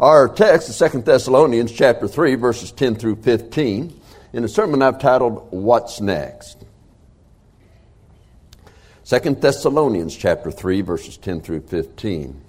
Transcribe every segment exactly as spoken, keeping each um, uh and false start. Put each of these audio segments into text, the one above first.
Our text is Second Thessalonians chapter three, verses ten through fifteen. In a sermon I've titled, What's Next? Second Thessalonians chapter three, verses ten through fifteen.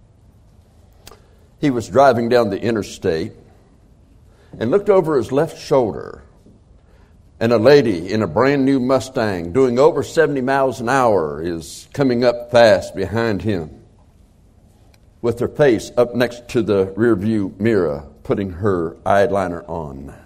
He was driving down the interstate and looked over his left shoulder, and a lady in a brand new Mustang doing over seventy miles an hour is coming up fast behind him, with her face up next to the rearview mirror, putting her eyeliner on.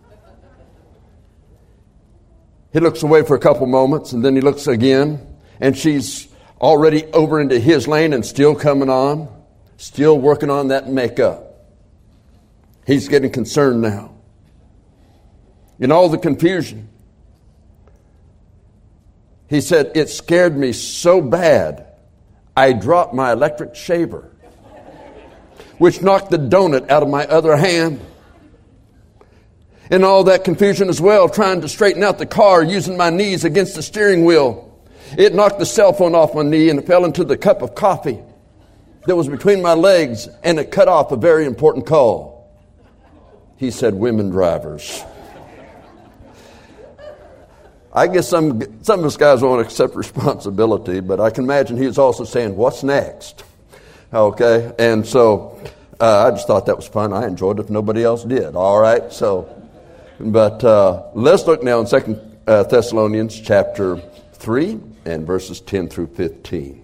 He looks away for a couple moments, and then he looks again, and she's already over into his lane and still coming on, still working on that makeup. He's getting concerned now. In all the confusion, he said, "It scared me so bad, I dropped my electric shaver, which knocked the donut out of my other hand." In all that confusion as well, trying to straighten out the car using my knees against the steering wheel, it knocked the cell phone off my knee and it fell into the cup of coffee that was between my legs, and it cut off a very important call. He said, "Women drivers." I guess some, some of us guys won't accept responsibility, but I can imagine he was also saying, "What's next?" Okay, and so uh, I just thought that was fun. I enjoyed it if nobody else did. All right, so, but uh, let's look now in Second uh, Thessalonians chapter three and verses ten through fifteen.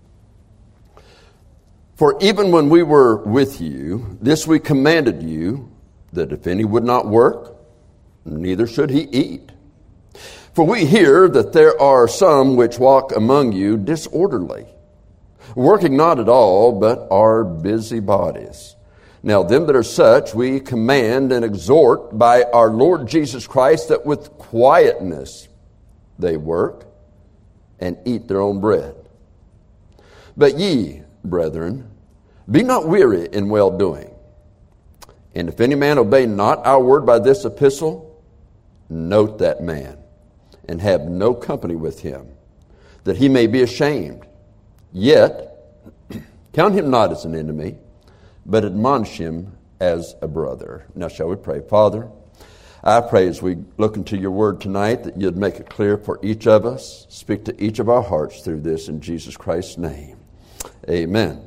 "For even when we were with you, this we commanded you, that if any would not work, neither should he eat. For we hear that there are some which walk among you disorderly, working not at all, but are busybodies. Now them that are such we command and exhort by our Lord Jesus Christ, that with quietness they work and eat their own bread. But ye, brethren, be not weary in well-doing. And if any man obey not our word by this epistle, note that man, and have no company with him, that he may be ashamed. Yet count him not as an enemy, but admonish him as a brother." Now shall we pray? Father, I pray as we look into your word tonight that you'd make it clear for each of us. Speak to each of our hearts through this in Jesus Christ's name. Amen.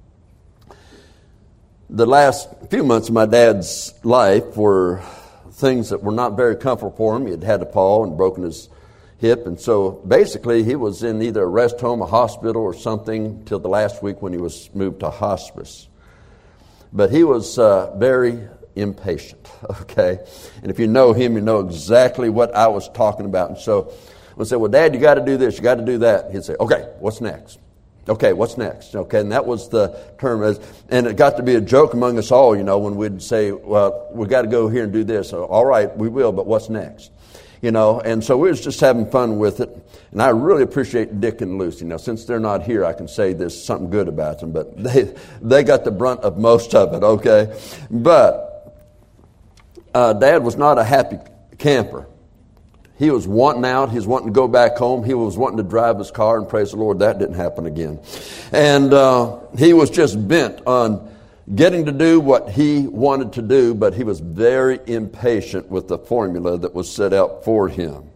The last few months of my dad's life were things that were not very comfortable for him. He had had a fall and broken his hip, and so basically he was in either a rest home, a hospital, or something till the last week when he was moved to hospice. But he was uh, very impatient, okay? And if you know him, you know exactly what I was talking about. And so we'll say, "Well, Dad, you got to do this, you got to do that." He'd say, "Okay, what's next? Okay, what's next?" Okay, and that was the term. As, and it got to be a joke among us all, you know, when we'd say, "Well, we got to go here and do this." So, "All right, we will, but what's next?" You know, and so we was just having fun with it. And I really appreciate Dick and Lucy. Now, since they're not here, I can say there's something good about them, but they they got the brunt of most of it, okay? But uh, Dad was not a happy camper. He was wanting out. He was wanting to go back home. He was wanting to drive his car, and praise the Lord, that didn't happen again. And uh, he was just bent on getting to do what he wanted to do, but he was very impatient with the formula that was set out for him.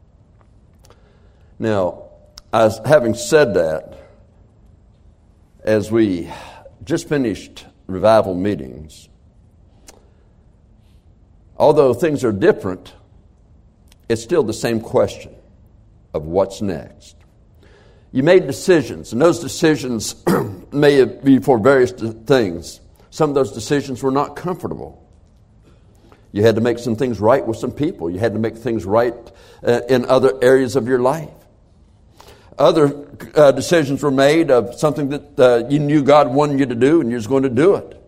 Now, as having said that, as we just finished revival meetings, although things are different, it's still the same question of what's next. You made decisions, and those decisions may be for various things. Some of those decisions were not comfortable. You had to make some things right with some people. You had to make things right uh, in other areas of your life. Other uh, decisions were made of something that uh, you knew God wanted you to do, and you was going to do it.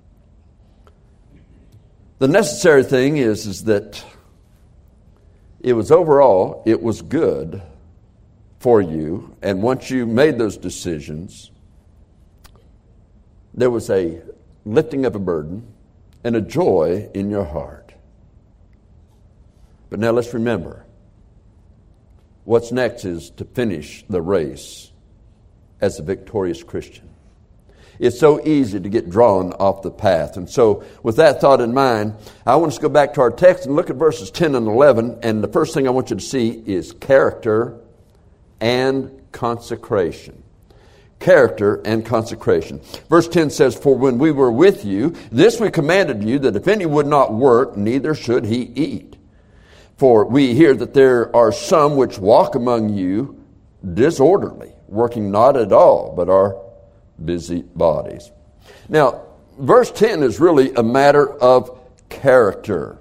The necessary thing is, is that it was overall, it was good for you. And once you made those decisions, there was a lifting of a burden and a joy in your heart. But now let's remember, what's next is to finish the race as a victorious Christian. It's so easy to get drawn off the path. And so with that thought in mind, I want us to go back to our text and look at verses ten and eleven. And the first thing I want you to see is character and consecration. Character and consecration. Verse ten says, "For when we were with you, this we commanded you, that if any would not work, neither should he eat. For we hear that there are some which walk among you disorderly, working not at all, but are busy bodies." Now, verse ten is really a matter of character.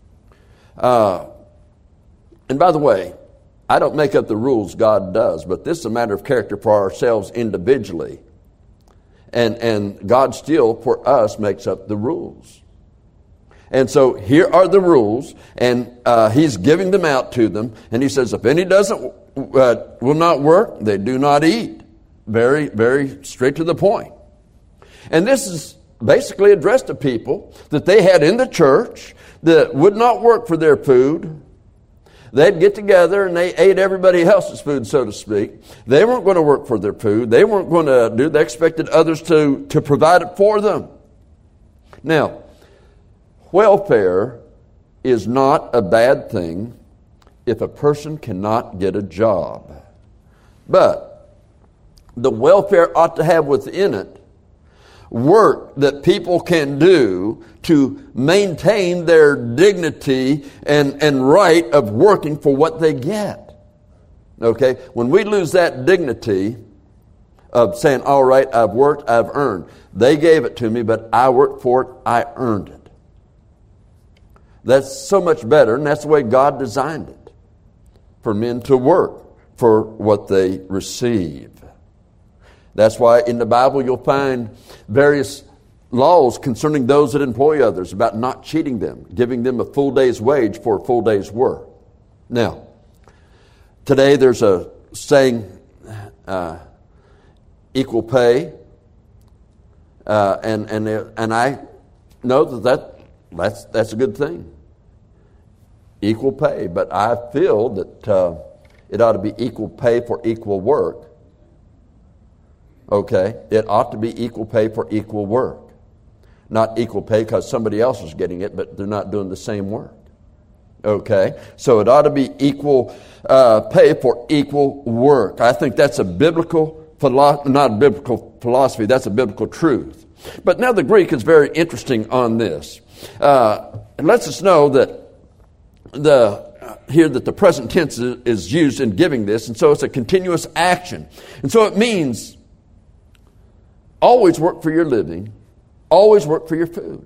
Uh, and by the way, I don't make up the rules, God does, but this is a matter of character for ourselves individually. And, and God still, for us, makes up the rules. And so here are the rules, and uh, he's giving them out to them. And he says, if any doesn't uh, will not work, they do not eat. Very, very straight to the point. And this is basically addressed to people that they had in the church that would not work for their food. They'd get together and they ate everybody else's food, so to speak. They weren't going to work for their food. They weren't going to do. They expected others to, to provide it for them. Now, welfare is not a bad thing if a person cannot get a job. But the welfare ought to have within it work that people can do to maintain their dignity and, and right of working for what they get. Okay? When we lose that dignity of saying, all right, I've worked, I've earned. They gave it to me, but I worked for it, I earned it. That's so much better, and that's the way God designed it, for men to work for what they receive. That's why in the Bible you'll find various laws concerning those that employ others about not cheating them, giving them a full day's wage for a full day's work. Now, today there's a saying, uh, equal pay, uh, and and and I know that, that that's that's a good thing. Equal pay, but I feel that uh, it ought to be equal pay for equal work. Okay, it ought to be equal pay for equal work. Not equal pay because somebody else is getting it, but they're not doing the same work. Okay, so it ought to be equal uh, pay for equal work. I think that's a biblical, philo- not a biblical philosophy, that's a biblical truth. But now the Greek is very interesting on this. Uh, it lets us know that the here that the present tense is used in giving this, and so it's a continuous action. And so it means always work for your living, always work for your food.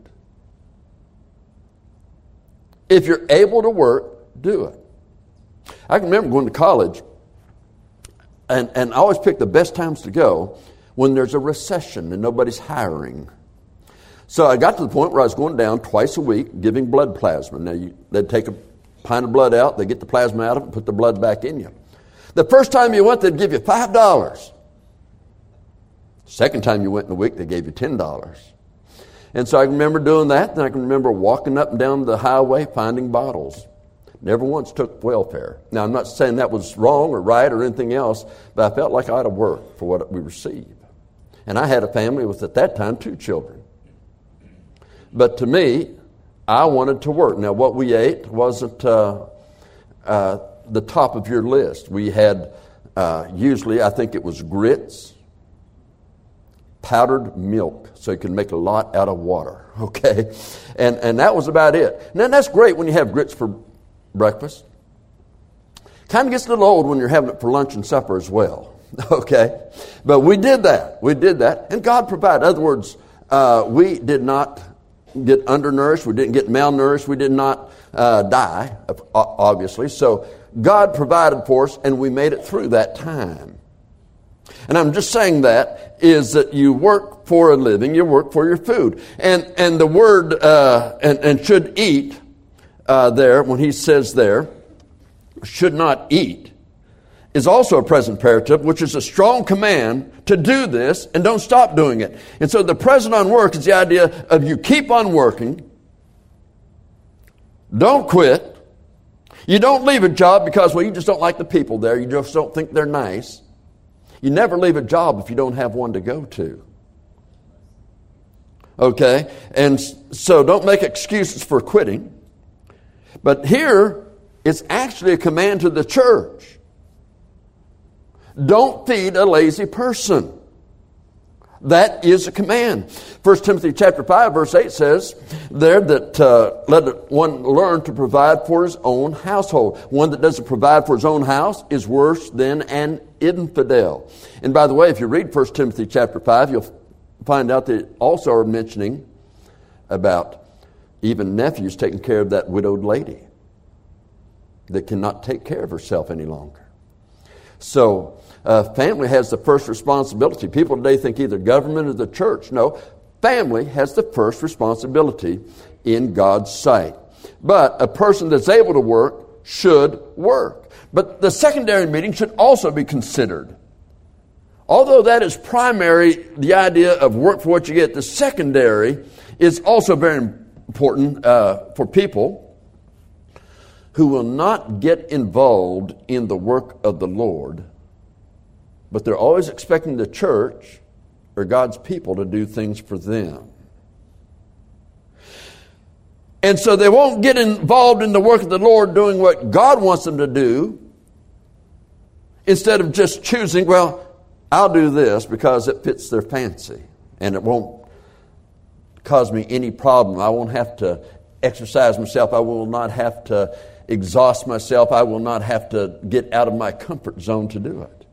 If you're able to work, do it. I can remember going to college, and, and I always pick the best times to go when there's a recession and nobody's hiring. So I got to the point where I was going down twice a week giving blood plasma. Now, you, they'd take a pint of blood out, they get the plasma out of it and put the blood back in you. The first time you went, they'd give you five dollars. Second time you went in a week, they gave you ten dollars. And so I can remember doing that, and I can remember walking up and down the highway finding bottles. Never once took welfare. Now, I'm not saying that was wrong or right or anything else, but I felt like I ought to work for what we received. And I had a family with, at that time, two children. But to me, I wanted to work. Now, what we ate wasn't uh, uh, the top of your list. We had, uh, usually, I think it was grits, powdered milk, so you can make a lot out of water, okay? And and that was about it. Now, that's great when you have grits for breakfast. Kind of gets a little old when you're having it for lunch and supper as well, okay? But we did that. We did that, and God provided. In other words, uh, we did not get undernourished. We didn't get malnourished. We did not uh, die, obviously. So God provided for us, and we made it through that time. And I'm just saying that is that you work for a living, you work for your food. And and the word, uh, and, and should eat, uh, there, when he says there, should not eat, is also a present imperative, which is a strong command to do this and don't stop doing it. And so the present on work is the idea of you keep on working, don't quit, you don't leave a job because, well, you just don't like the people there, you just don't think they're nice. You never leave a job if you don't have one to go to. Okay? And so don't make excuses for quitting. But here, it's actually a command to the church. Don't feed a lazy person. That is a command. First Timothy chapter five, verse eight says there that uh, let one learn to provide for his own household. One that doesn't provide for his own house is worse than an infidel. And by the way, if you read First Timothy chapter five, you'll find out that also are mentioning about even nephews taking care of that widowed lady that cannot take care of herself any longer. So, uh, family has the first responsibility. People today think either government or the church. No, family has the first responsibility in God's sight. But a person that's able to work should work. But the secondary meeting should also be considered. Although that is primary, the idea of work for what you get, the secondary is also very important uh, for people who will not get involved in the work of the Lord, but they're always expecting the church or God's people to do things for them. And so they won't get involved in the work of the Lord doing what God wants them to do, instead of just choosing, well, I'll do this because it fits their fancy and it won't cause me any problem. I won't have to exercise myself. I will not have to exhaust myself. I will not have to get out of my comfort zone to do it.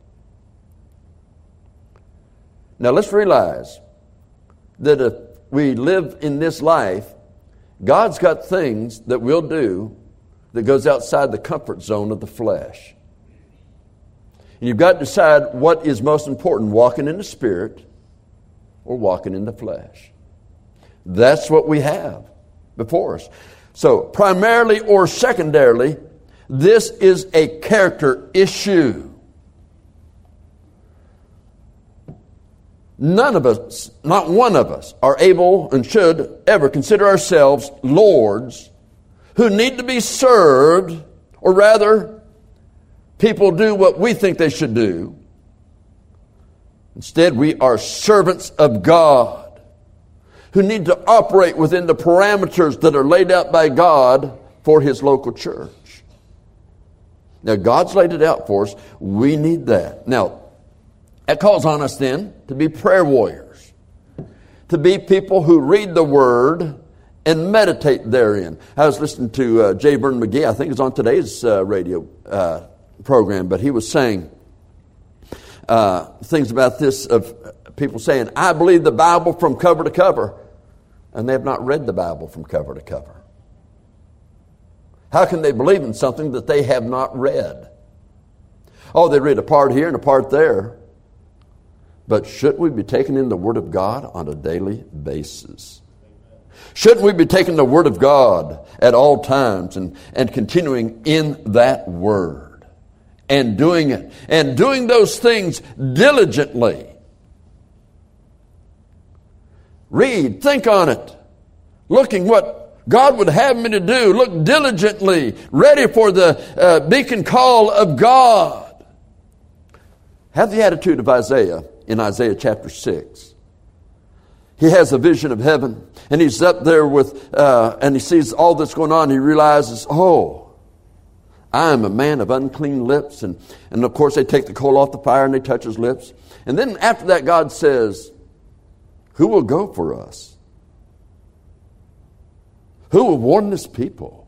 Now let's realize that if we live in this life, God's got things that we'll do that goes outside the comfort zone of the flesh. And you've got to decide what is most important, walking in the Spirit or walking in the flesh. That's what we have before us. So, primarily or secondarily, this is a character issue. None of us, not one of us, are able and should ever consider ourselves lords who need to be served, or rather, people do what we think they should do. Instead, we are servants of God who need to operate within the parameters that are laid out by God for His local church. Now, God's laid it out for us. We need that. Now, that calls on us then to be prayer warriors, to be people who read the Word and meditate therein. I was listening to uh, J. Vernon McGee, I think it's on today's uh, radio uh, program, but he was saying uh, things about this of people saying, I believe the Bible from cover to cover. And they have not read the Bible from cover to cover. How can they believe in something that they have not read? Oh, they read a part here and a part there. But shouldn't we be taking in the Word of God on a daily basis? Shouldn't we be taking the Word of God at all times and, and continuing in that Word and doing it and doing those things diligently? Read, think on it, looking what God would have me to do. Look diligently, ready for the uh, beacon call of God. Have the attitude of Isaiah in Isaiah chapter six. He has a vision of heaven, and he's up there with, uh, and he sees all that's going on. He realizes, oh, I am a man of unclean lips. And, and of course, they take the coal off the fire and they touch his lips. And then after that, God says, who will go for us? Who will warn this people?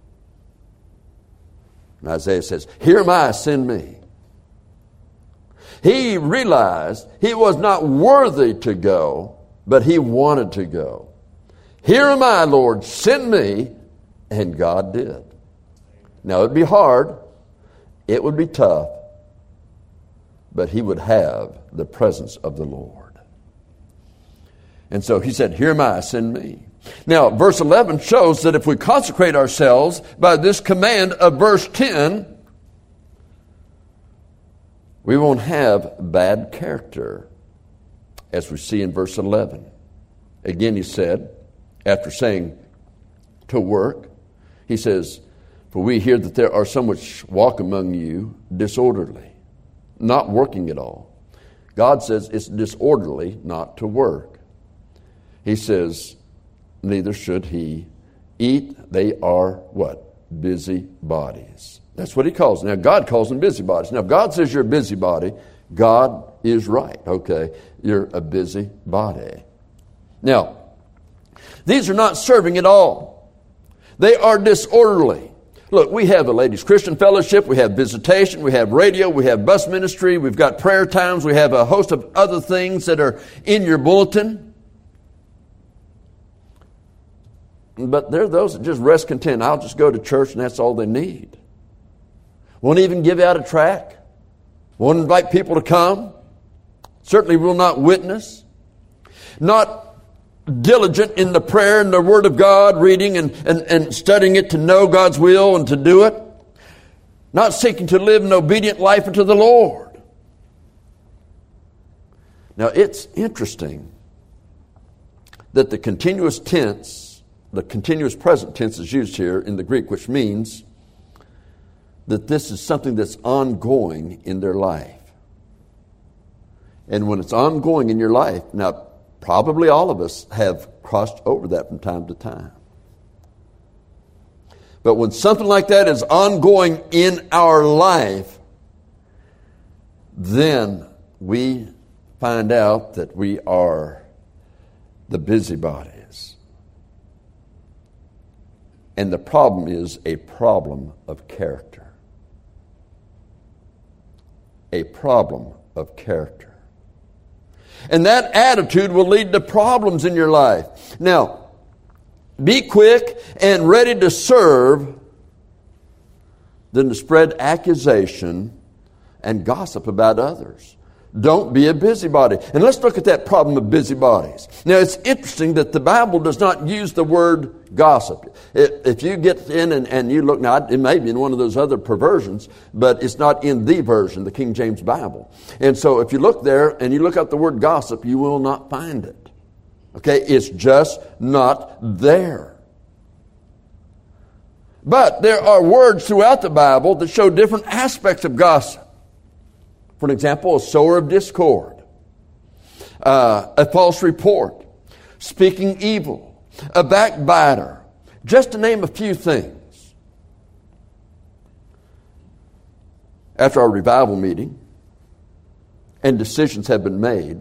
And Isaiah says, here am I, send me. He realized he was not worthy to go, but he wanted to go. Here am I, Lord, send me. And God did. Now, it would be hard. It would be tough. But he would have the presence of the Lord. And so he said, here am I, send me. Now, verse eleven shows that if we consecrate ourselves by this command of verse ten, we won't have bad character, as we see in verse eleven. Again, he said, after saying to work, he says, for we hear that there are some which walk among you disorderly, not working at all. God says it's disorderly not to work. he says, neither should he eat. They are what? Busy bodies. That's what he calls them. Now, God calls them busybodies. Now, if God says you're a busybody, God is right. Okay, you're a busybody. Now, these are not serving at all. They are disorderly. Look, we have a ladies' Christian fellowship, we have visitation, we have radio, we have bus ministry, we've got prayer times, we have a host of other things that are in your bulletin. But there are those that just rest content. I'll just go to church and that's all they need. Won't even give out a tract. Won't invite people to come. Certainly will not witness. Not diligent in the prayer and the Word of God, reading and, and, and studying it to know God's will and to do it. Not seeking to live an obedient life unto the Lord. Now it's interesting that the continuous tense, the continuous present tense is used here in the Greek, which means that this is something that's ongoing in their life. And when it's ongoing in your life, now probably all of us have crossed over that from time to time. But when something like that is ongoing in our life, then we find out that we are the busybodies. And the problem is a problem of character. A problem of character. And that attitude will lead to problems in your life. Now, be quick and ready to serve than to spread accusation and gossip about others. Don't be a busybody. And let's look at that problem of busybodies. Now, it's interesting that the Bible does not use the word gossip. If you get in and, and you look, now it may be in one of those other perversions, but it's not in the version, the King James Bible. And so if you look there and you look up the word gossip, you will not find it. Okay, it's just not there. But there are words throughout the Bible that show different aspects of gossip. For example, a sower of discord, uh, a false report, speaking evil, a backbiter, just to name a few things. After our revival meeting and decisions have been made,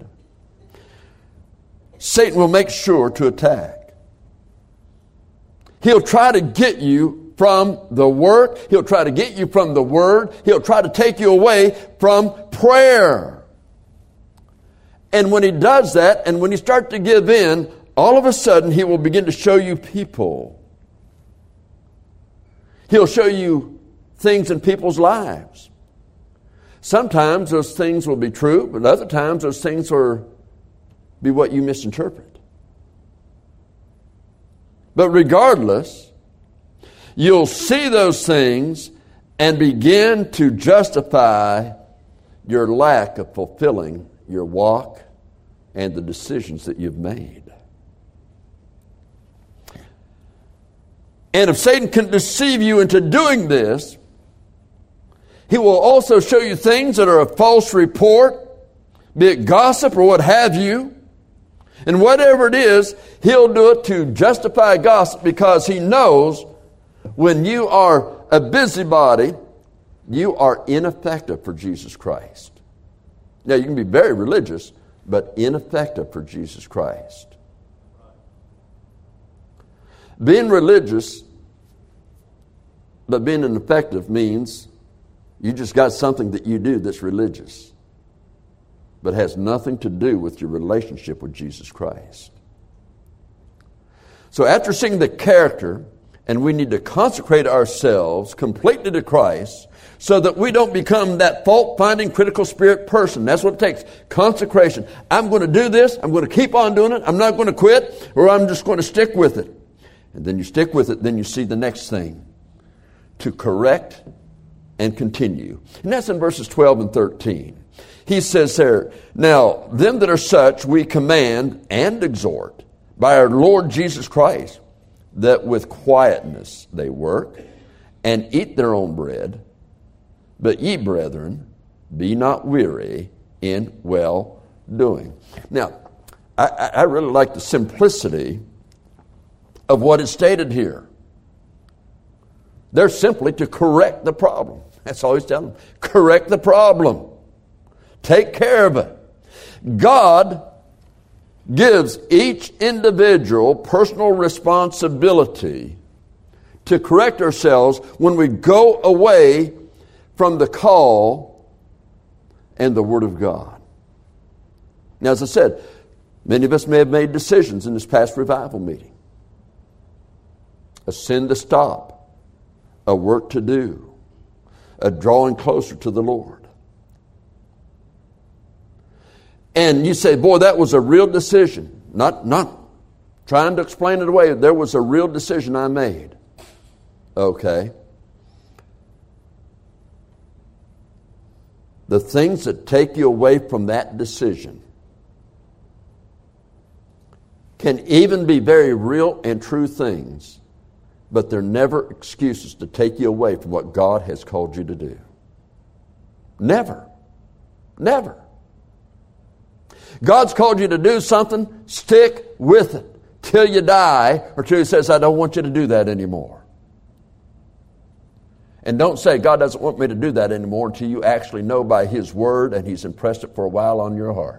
Satan will make sure to attack. He'll try to get you from the work. He'll try to get you from the Word. He'll try to take you away from prayer. And when he does that, and when you start to give in, all of a sudden he will begin to show you people. He'll show you things in people's lives. Sometimes those things will be true, but other times those things will be what you misinterpret. But regardless, you'll see those things and begin to justify your lack of fulfilling your walk and the decisions that you've made. And if Satan can deceive you into doing this, he will also show you things that are a false report, be it gossip or what have you. And whatever it is, he'll do it to justify gossip because he knows when you are a busybody, you are ineffective for Jesus Christ. Now, you can be very religious, but ineffective for Jesus Christ. Being religious, but being ineffective means you just got something that you do that's religious, but has nothing to do with your relationship with Jesus Christ. So after seeing the character, and we need to consecrate ourselves completely to Christ so that we don't become that fault-finding, critical spirit person. That's what it takes. Consecration. I'm going to do this. I'm going to keep on doing it. I'm not going to quit, or I'm just going to stick with it. And then you stick with it, then you see the next thing. To correct and continue. And that's in verses twelve and thirteen. He says there, now, them that are such we command and exhort by our Lord Jesus Christ, that with quietness they work and eat their own bread. But ye, brethren, be not weary in well doing. Now, I, I really like the simplicity of what is stated here. They're simply to correct the problem. That's all he's telling them. Correct the problem. Take care of it. God gives each individual personal responsibility to correct ourselves when we go away from the call and the Word of God. Now, as I said, many of us may have made decisions in this past revival meeting. A sin to stop, a work to do, a drawing closer to the Lord. And you say, boy, that was a real decision. Not, not trying to explain it away. There was a real decision I made. Okay. The things that take you away from that decision can even be very real and true things, but they're never excuses to take you away from what God has called you to do. Never. Never. God's called you to do something, stick with it till you die, or till He says, I don't want you to do that anymore. And don't say, God doesn't want me to do that anymore, until you actually know by His Word and He's impressed it for a while on your heart.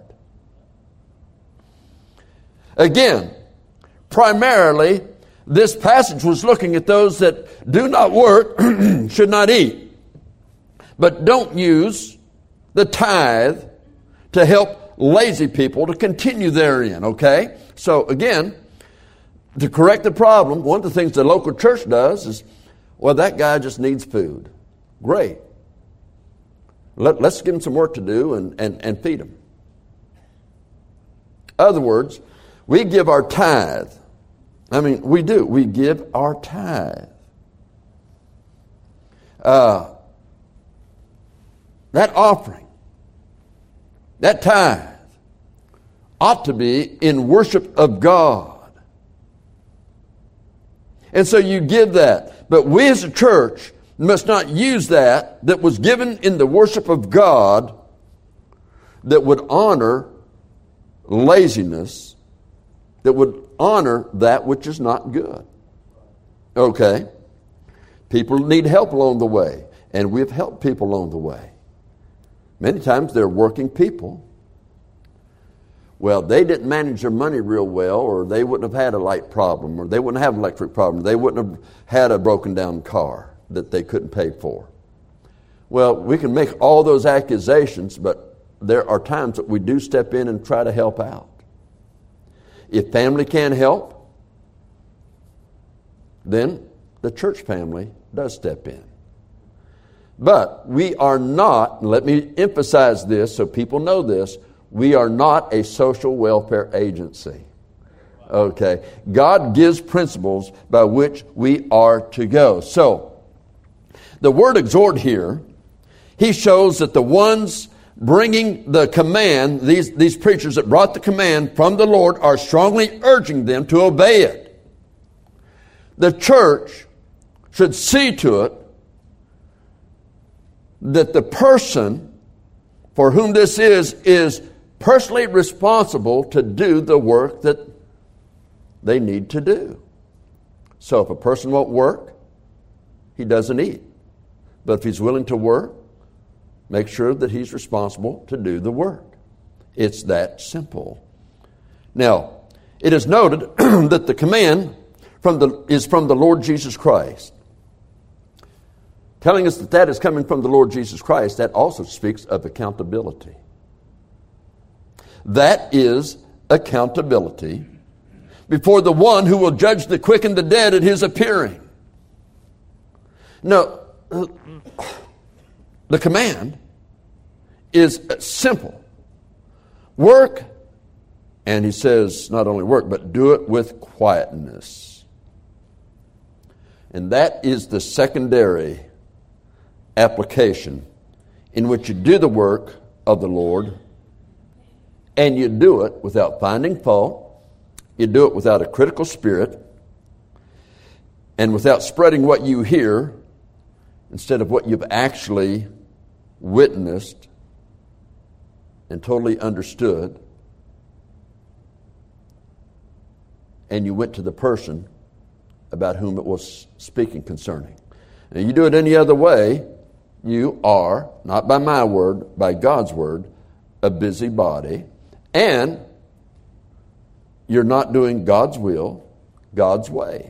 Again, primarily, this passage was looking at those that do not work, should not eat. But don't use the tithe to help lazy people to continue therein, okay? So again, to correct the problem, one of the things the local church does is, well, that guy just needs food. Great. Let, let's give him some work to do and, and, and feed him. In other words, we give our tithe. I mean, we do. We give our tithe. Uh, that offering, that tithe, ought to be in worship of God. And so you give that. But we as a church must not use that that was given in the worship of God that would honor laziness, that would honor that which is not good. Okay? People need help along the way, and we've helped people along the way. Many times they're working people. Well, they didn't manage their money real well, or they wouldn't have had a light problem, or they wouldn't have an electric problem. They wouldn't have had a broken down car that they couldn't pay for. Well, we can make all those accusations, but there are times that we do step in and try to help out. If family can't help, then the church family does step in. But we are not, and let me emphasize this so people know this, we are not a social welfare agency. Okay. God gives principles by which we are to go. So, the word exhort here, he shows that the ones bringing the command, these, these preachers that brought the command from the Lord, are strongly urging them to obey it. The church should see to it that the person for whom this is, is personally responsible to do the work that they need to do. So if a person won't work, he doesn't eat. But if he's willing to work, make sure that he's responsible to do the work. It's that simple. Now, it is noted that the command from the, is from the Lord Jesus Christ. Telling us that that is coming from the Lord Jesus Christ, that also speaks of accountability. That is accountability before the one who will judge the quick and the dead at his appearing. No, the command is simple. Work, and he says not only work, but do it with quietness. And that is the secondary application in which you do the work of the Lord, and you do it without finding fault. You do it without a critical spirit, and without spreading what you hear instead of what you've actually witnessed and totally understood. and you went to the person about whom it was speaking concerning. And you do it any other way, you are, not by my word, by God's word, a busybody, and you're not doing God's will, God's way.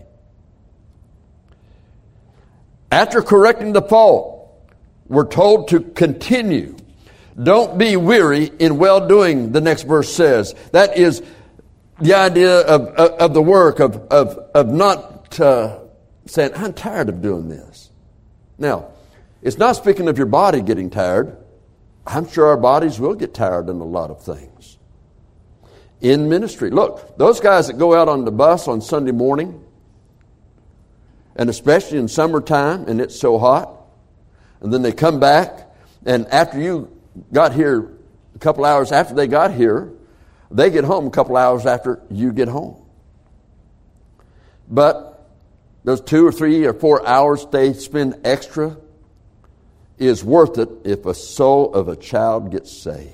After correcting the fault, we're told to continue. Don't be weary in well-doing, the next verse says. That is the idea of, of, of the work, of, of, of not uh, saying, I'm tired of doing this. Now, it's not speaking of your body getting tired. I'm sure our bodies will get tired in a lot of things. In ministry, look, those guys that go out on the bus on Sunday morning, and especially in summertime, and it's so hot, and then they come back, and after you got here, a couple hours after they got here, they get home a couple hours after you get home. But those two or three or four hours they spend extra is worth it if a soul of a child gets saved.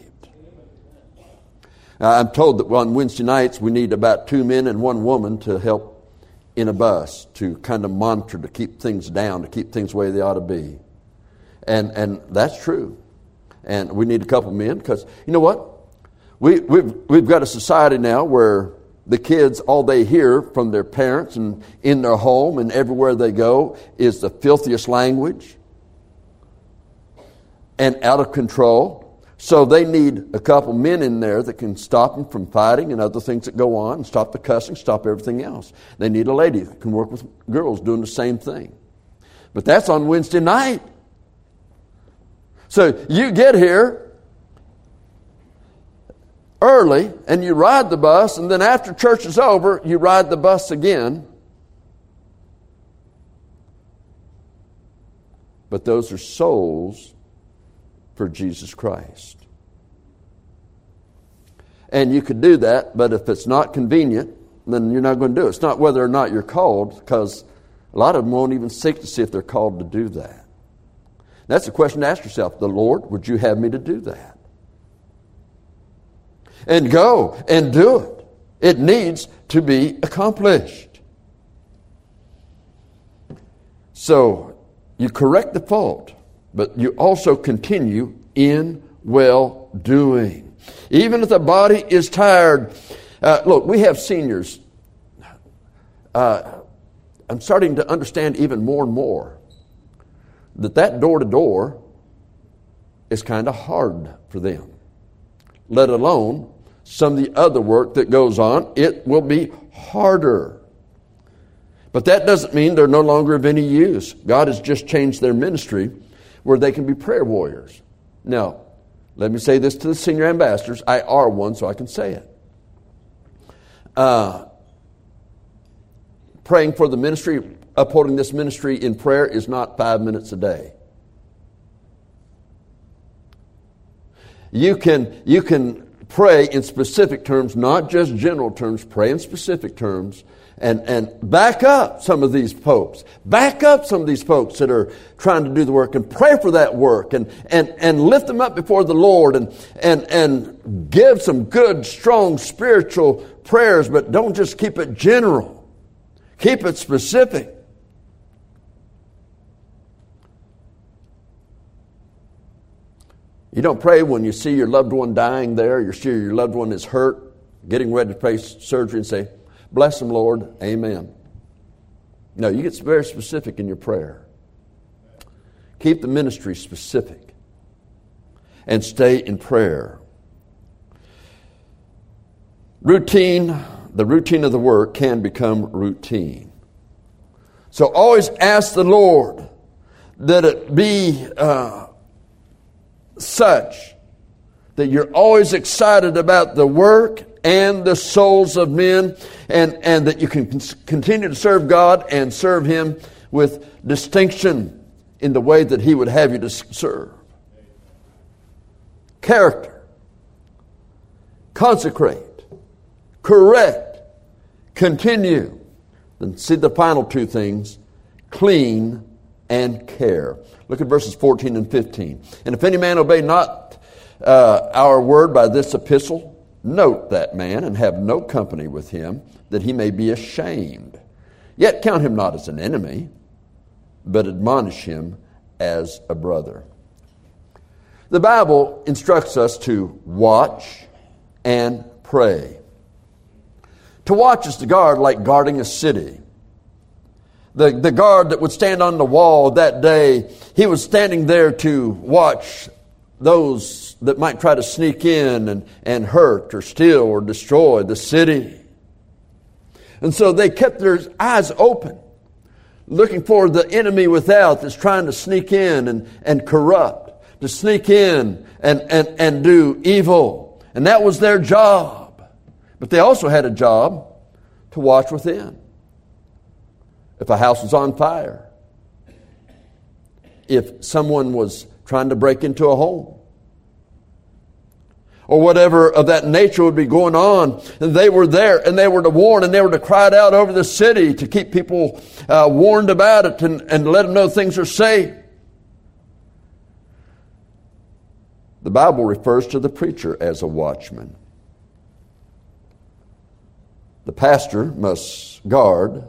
Now, I'm told that on Wednesday nights we need about two men and one woman to help in a bus to kind of monitor, to keep things down, to keep things the way they ought to be. And and that's true. And we need a couple of men because, you know what? We, we've, we've got a society now where the kids, all they hear from their parents and in their home and everywhere they go is the filthiest language and out of control. So they need a couple men in there that can stop them from fighting and other things that go on, and stop the cussing, stop everything else. They need a lady that can work with girls doing the same thing. But that's on Wednesday night. So you get here early and you ride the bus, and then after church is over, you ride the bus again. But those are souls for Jesus Christ. And you could do that, but if it's not convenient, then you're not going to do it. It's not whether or not you're called, because a lot of them won't even seek to see if they're called to do that. That's a question to ask yourself. The Lord, would you have me to do that? And go and do it. It needs to be accomplished. So you correct the fault, but you also continue in well-doing. Even if the body is tired. Uh, look, we have seniors. Uh, I'm starting to understand even more and more that that door-to-door is kind of hard for them. Let alone some of the other work that goes on, it will be harder. But that doesn't mean they're no longer of any use. God has just changed their ministry where they can be prayer warriors. Now, let me say this to the senior ambassadors. I are one, so I can say it. Uh, praying for the ministry, upholding this ministry in prayer is not five minutes a day. You can, you can pray in specific terms, not just general terms. Pray in specific terms. And, and back up some of these folks. Back up some of these folks that are trying to do the work, and pray for that work, and, and, and lift them up before the Lord, and, and, and give some good, strong spiritual prayers, but don't just keep it general. Keep it specific. You don't pray when you see your loved one dying there, you see your loved one is hurt, getting ready to face surgery, and say, bless them, Lord, amen. No, you get very specific in your prayer. Keep the ministry specific and stay in prayer. Routine, the routine of the work can become routine. So always ask the Lord that it be uh, such that you're always excited about the work and the souls of men, and, and that you can continue to serve God and serve Him with distinction in the way that He would have you to serve. Character. Consecrate. Correct. Continue. Then see the final two things. Clean and care. Look at verses fourteen and fifteen. And if any man obey not uh, our word by this epistle, Note that man, and have no company with him, that he may be ashamed. Yet count him not as an enemy, but admonish him as a brother. The Bible instructs us to watch and pray. To watch is to guard like guarding a city. The, the guard that would stand on the wall that day, he was standing there to watch those that might try to sneak in and, and hurt or steal or destroy the city. And so they kept their eyes open, looking for the enemy without that's trying to sneak in and, and corrupt, to sneak in and, and, and do evil. And that was their job. But they also had a job to watch within. If a house was on fire, if someone was trying to break into a home, or whatever of that nature would be going on, and they were there, and they were to warn, and they were to cry it out over the city to keep people uh, warned about it and, and let them know things are safe. The Bible refers to the preacher as a watchman. The pastor must guard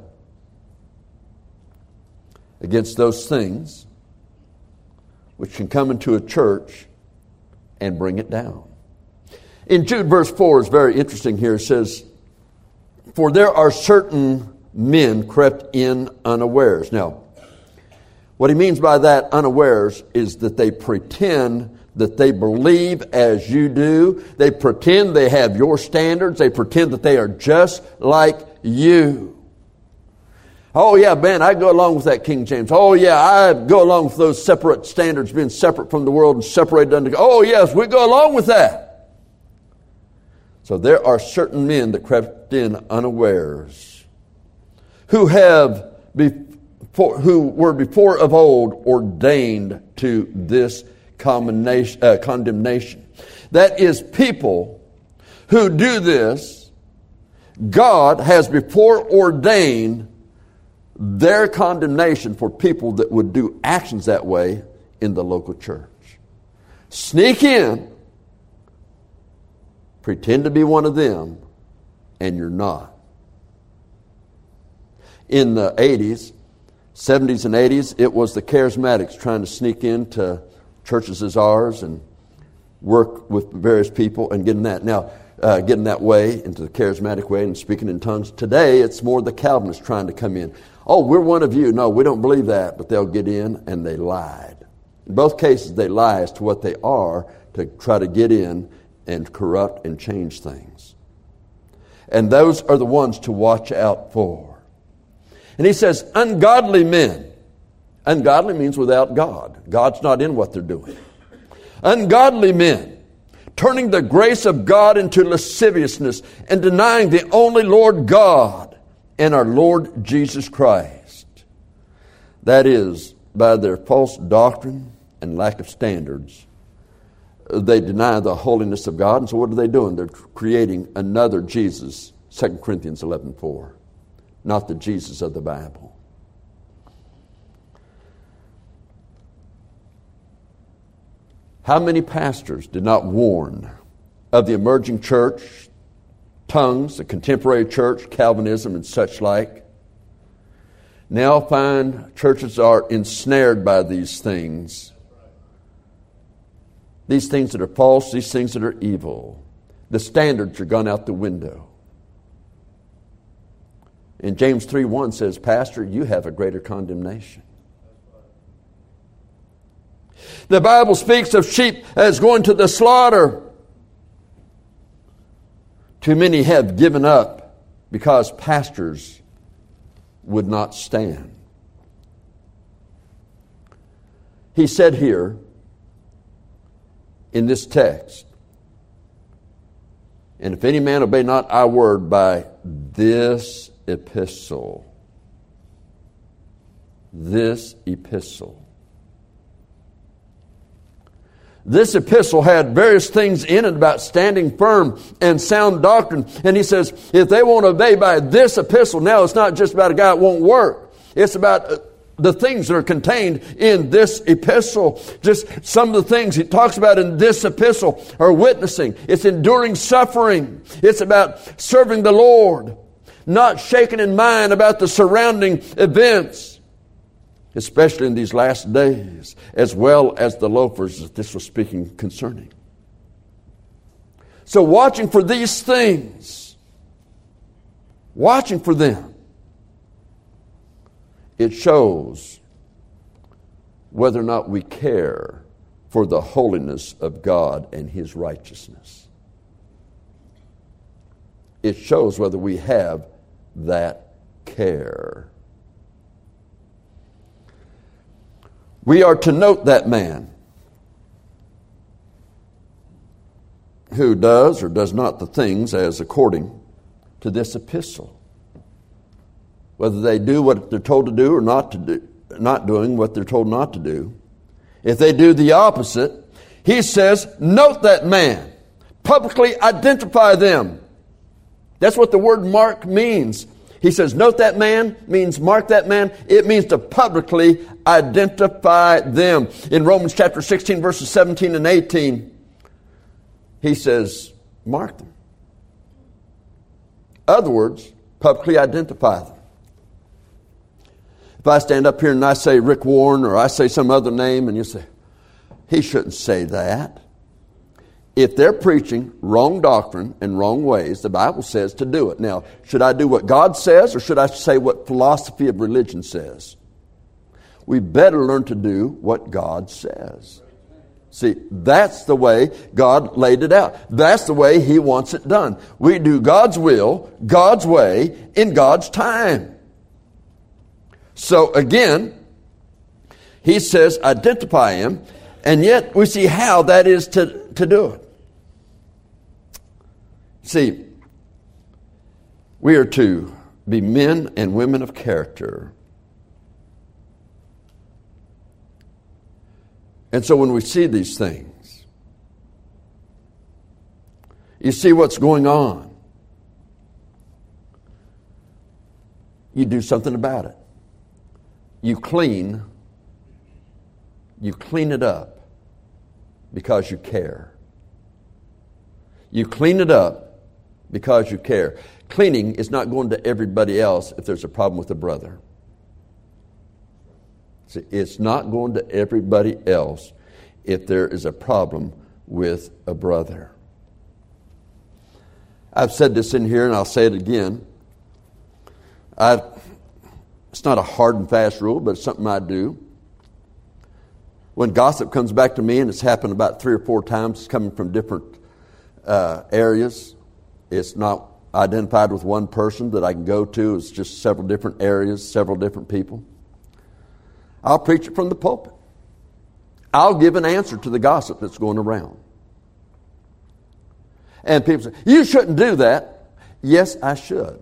against those things which can come into a church and bring it down. In Jude verse four is very interesting here. It says, for there are certain men crept in unawares. Now, what he means by that unawares is that they pretend that they believe as you do. They pretend they have your standards. They pretend that they are just like you. Oh yeah, man, I go along with that King James. Oh yeah, I go along with those separate standards, being separate from the world and separated unto God. Oh yes, we go along with that. So there are certain men that crept in unawares, who have before, who were before of old ordained to this condemnation. Uh, condemnation. That is, people who do this, God has before ordained their condemnation for people that would do actions that way in the local church. Sneak in, pretend to be one of them, and you're not. In the eighties, seventies and eighties, it was the charismatics trying to sneak into churches as ours and work with various people and getting that. Now, uh, getting that way, into the charismatic way and speaking in tongues. Today, it's more the Calvinists trying to come in. Oh, we're one of you. No, we don't believe that. But they'll get in, and they lied. In both cases, they lie as to what they are to try to get in and corrupt and change things. And those are the ones to watch out for. And he says, ungodly men. Ungodly means without God. God's not in what they're doing. Ungodly men, turning the grace of God into lasciviousness and denying the only Lord God and our Lord Jesus Christ. That is, by their false doctrine and lack of standards, they deny the holiness of God. And so what are they doing? They're creating another Jesus, Second Corinthians eleven four, not the Jesus of the Bible. How many pastors did not warn of the emerging church, tongues, the contemporary church, Calvinism, and such like? Now find churches are ensnared by these things. These things that are false, these things that are evil. The standards are gone out the window. And James three one says, Pastor, you have a greater condemnation. The Bible speaks of sheep as going to the slaughter. Too many have given up because pastors would not stand. He said here in this text, and if any man obey not our word by this epistle, this epistle. This epistle had various things in it about standing firm and sound doctrine. And he says, if they won't obey by this epistle, now it's not just about a guy that won't work. It's about the things that are contained in this epistle. Just some of the things he talks about in this epistle are witnessing. It's enduring suffering. It's about serving the Lord, not shaken in mind about the surrounding events, especially in these last days, as well as the loafers that this was speaking concerning. So watching for these things, watching for them, it shows whether or not we care for the holiness of God and His righteousness. It shows whether we have that care. We are to note that man who does or does not the things as according to this epistle. Whether they do what they're told to do or not to do, not doing what they're told not to do. If they do the opposite, he says, note that man. Publicly identify them. That's what the word mark means. He says, note that man means mark that man. It means to publicly identify them. In Romans chapter sixteen, verses seventeen and eighteen, he says, mark them. In other words, publicly identify them. If I stand up here and I say Rick Warren or I say some other name and you say, he shouldn't say that. If they're preaching wrong doctrine and wrong ways, the Bible says to do it. Now, should I do what God says or should I say what philosophy of religion says? We better learn to do what God says. See, that's the way God laid it out. That's the way He wants it done. We do God's will, God's way, in God's time. So again, he says identify him, and yet we see how that is to, to do it. See, we are to be men and women of character. And so when we see these things, you see what's going on, you do something about it. You clean, you clean it up because you care. You clean it up because you care. Cleaning is not going to everybody else if there's a problem with a brother. See, it's not going to everybody else if there is a problem with a brother. I've said this in here and I'll say it again. I It's not a hard and fast rule, but it's something I do. When gossip comes back to me, and it's happened about three or four times, it's coming from different uh, areas. It's not identified with one person that I can go to. It's just several different areas, several different people. I'll preach it from the pulpit. I'll give an answer to the gossip that's going around. And people say, you shouldn't do that. Yes, I should.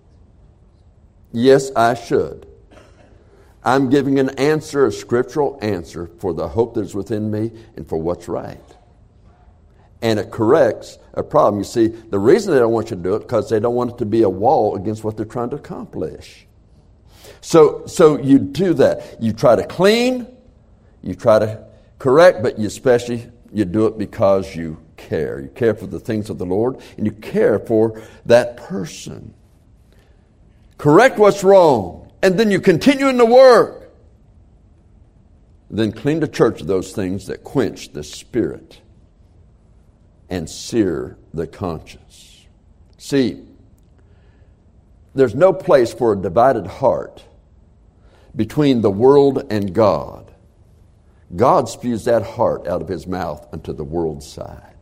Yes, I should. I'm giving an answer, a scriptural answer for the hope that is within me and for what's right. And it corrects a problem. You see, the reason they don't want you to do it is because they don't want it to be a wall against what they're trying to accomplish. So, so you do that. You try to clean, you try to correct, but you especially you do it because you care. You care for the things of the Lord, and you care for that person. Correct what's wrong, and then you continue in the work. Then clean the church of those things that quench the spirit and sear the conscience. See, there's no place for a divided heart between the world and God. God spews that heart out of His mouth unto the world's side.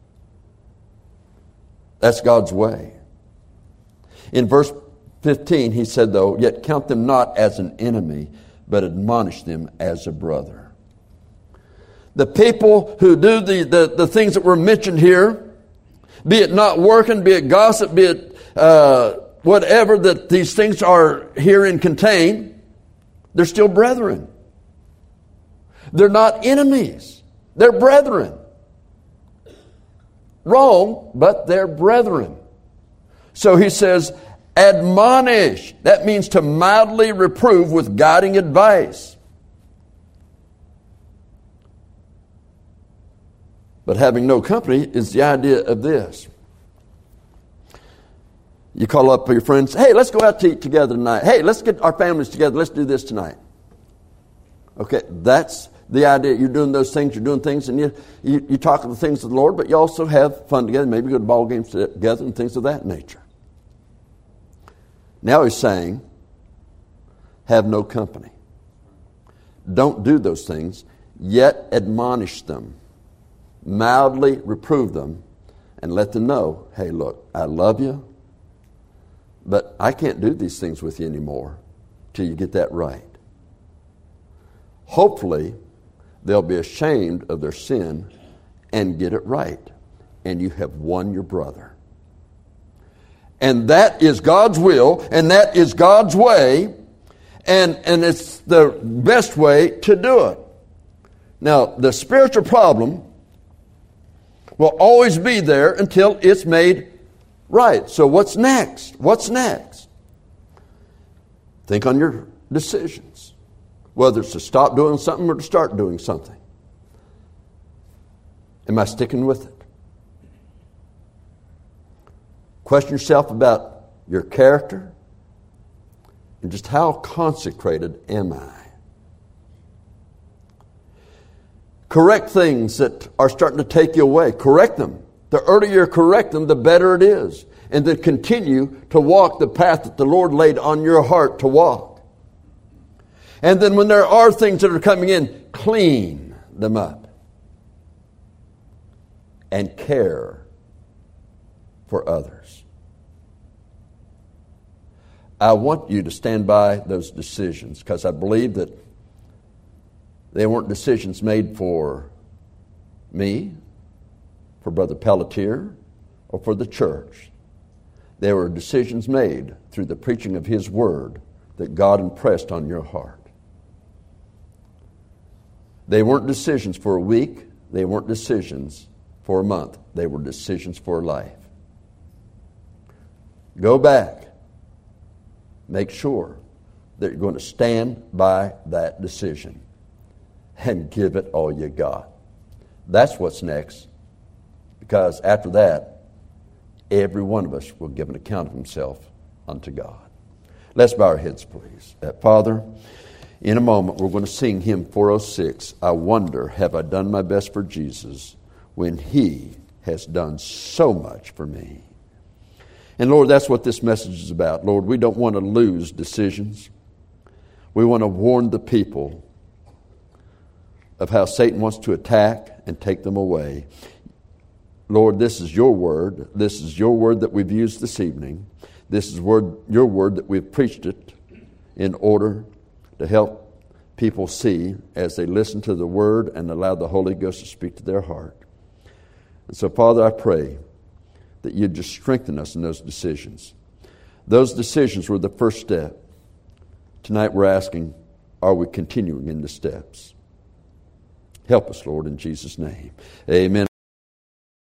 That's God's way. In verse fifteen, he said, though, yet count them not as an enemy, but admonish them as a brother. The people who do the, the, the things that were mentioned here, be it not working, be it gossip, be it uh, whatever that these things are herein contained, they're still brethren. They're not enemies. They're brethren. Wrong, but they're brethren. So he says, Admonish. That means to mildly reprove with guiding advice. But having no company is the idea of this. You call up your friends, hey, let's go out to eat together tonight. Hey, let's get our families together. Let's do this tonight. Okay, that's the idea. You're doing those things, you're doing things, and you, you, you talk of the things of the Lord, but you also have fun together. Maybe go to ball games together and things of that nature. Now he's saying, have no company. Don't do those things, yet admonish them. Mildly reprove them and let them know, hey, look, I love you, but I can't do these things with you anymore till you get that right. Hopefully, they'll be ashamed of their sin and get it right. And you have won your brother. And that is God's will, and that is God's way, and, and it's the best way to do it. Now, the spiritual problem will always be there until it's made right. So what's next? What's next? Think on your decisions. Whether it's to stop doing something or to start doing something. Am I sticking with it? Question yourself about your character and just how consecrated am I? Correct things that are starting to take you away. Correct them. The earlier you correct them, the better it is. And then continue to walk the path that the Lord laid on your heart to walk. And then when there are things that are coming in, clean them up. And care for others. I want you to stand by those decisions because I believe that they weren't decisions made for me, for Brother Pelletier, or for the church. They were decisions made through the preaching of His Word that God impressed on your heart. They weren't decisions for a week. They weren't decisions for a month. They were decisions for life. Go back. Make sure that you're going to stand by that decision and give it all you got. That's what's next. Because after that, every one of us will give an account of himself unto God. Let's bow our heads, please. Uh, Father, in a moment, we're going to sing hymn four oh six. I wonder, have I done my best for Jesus when He has done so much for me? And Lord, that's what this message is about. Lord, we don't want to lose decisions. We want to warn the people of how Satan wants to attack and take them away. Lord, this is your word. This is your word that we've used this evening. This is word, your word that we've preached it in order to help people see as they listen to the word and allow the Holy Ghost to speak to their heart. And so, Father, I pray that you'd just strengthen us in those decisions. Those decisions were the first step. Tonight we're asking, are we continuing in the steps? Help us, Lord, in Jesus' name. Amen.